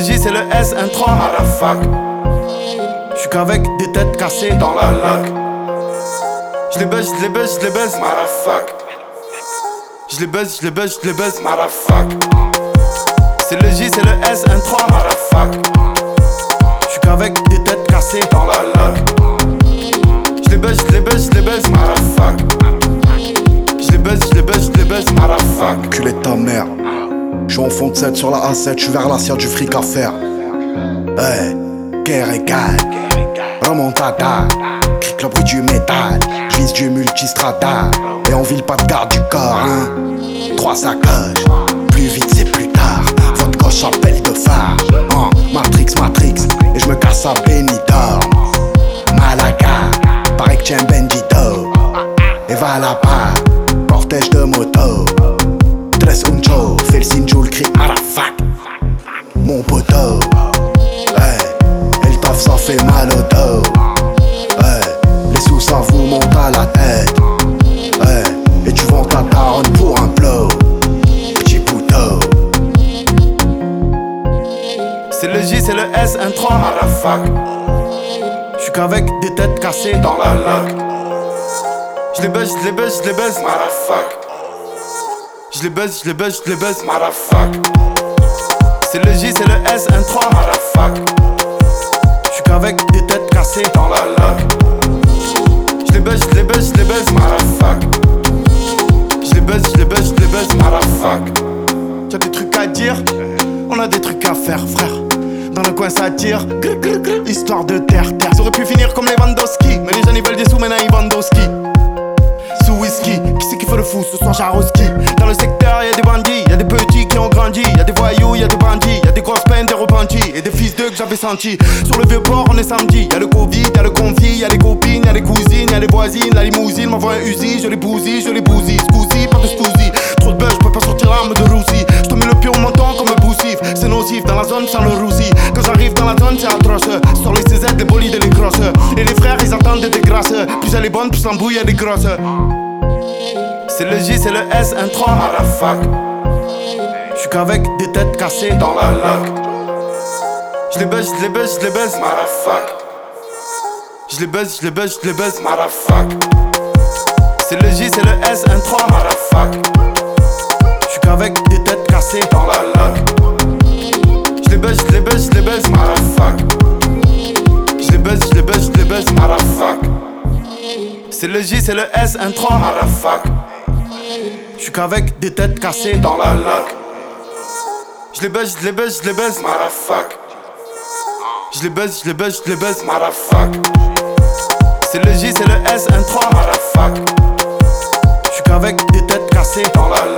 J, c'est le S, un 3. Motherfuck, J'suis qu'avec des têtes cassées dans la lac. J'les baisse, j'les baisse, j'les baisse. Motherfuck, J'les baisse, j'les baisse, j'les baisse. motherfuck, C'est le J, c'est le S, un 3. motherfuck, J'suis qu'avec des têtes cassées dans la lac. J'les baisse, j'les baisse, j'les baisse. Motherfuck, J'les baisse, j'les baisse, j'les baisse. motherfuck, Culé de ta mère. J'suis en fond de 7 sur la A7, j'suis vers l'assiette du fric à faire. Hey, guerre et gagne. Remontada, clique le bruit du métal. J'vise du multistrada. Et on ville pas de garde du corps, hein. 3 sacoches, plus vite c'est plus tard. Votre coche appelle de phare. Matrix, Matrix. Et j'me casse à Benidorm. Malaga, paraît que tiens Bendito. Et va là-bas, cortège de moto. Tres uncho, fais le signe, joue le cri Arafat. Mon poteau, hey, et le taf ça fait mal au dos. Hey, les sous ça vous monte à la tête. Hey, et tu vends ta daronne pour un blow. Petit poteau. C'est le J, c'est le S, un 3. motherfuck, J'suis qu'avec des têtes cassées dans la lac. J'les baisse, j'les baisse, j'les baisse. Motherfuck, J'les baisse, j'les baisse, j'les baisse. motherfuck, C'est le J, c'est le S, un 3. motherfuck, J'suis qu'avec des têtes cassées dans la lac. J'les baisse, j'les baisse, j'les baisse. Motherfuck, J'les baisse, j'les baisse, j'les baisse. motherfuck, T'as des trucs à dire, on a des trucs à faire, frère. Dans le coin ça tire, histoire de terre. Ça aurait pu finir comme les Lewandowski, mais les jeunes ils veulent des sous, maintenant ils vendent au ski. Sous whisky, qui c'est qui fait le fou ce soir Jaroski? Dans le secteur y'a des bandits, y'a des petits qui ont grandi, y'a des voyous, y'a des bandits, y'a des grosses peines, des repentis et des fils d'eux que j'avais sentis. Sur le vieux port on est samedi, y'a le Covid, y'a le conflit, y'a les copines, y'a les cousines, y'a les voisines, la limousine m'envoie un Uzi, je les bousille, scousi, pas de scousi. Trop de buzz, j'peux pas sortir l'arme de Roussi. J'te mets le pied au menton comme un boussif, c'est nocif dans la zone sans le roussi. Quand j'arrive dans la zone c'est atroce, sur les CZ, les bolides et les grosses. Et les frères ils attendent des grâces, plus elle est bonne, plus l'embrouille elle est grosse. C'est le J, c'est le S, un 3. motherfuck, J'suis qu'avec des têtes cassées dans la lac. J'les baisse, j'les baisse, j'les baisse. Motherfuck, J'les baisse, j'les baisse, j'les baisse. motherfuck, C'est le J, c'est le S, un 3. motherfuck, J'suis qu'avec des têtes cassées dans la lac. J'les baisse, j'les baisse, j'les baisse. Motherfuck, J'les baisse, j'les baisse, j'les baisse. motherfuck, C'est le J, c'est le S, un 3. motherfuck, J'suis qu'avec des têtes cassées dans la lac. J'les baisse, j'les baisse, j'les baisse. Motherfuck, J'les baisse, j'les baisse, j'les baisse. motherfuck, C'est le J, c'est le S, un 3. motherfuck, J'suis qu'avec des têtes cassées dans la lac.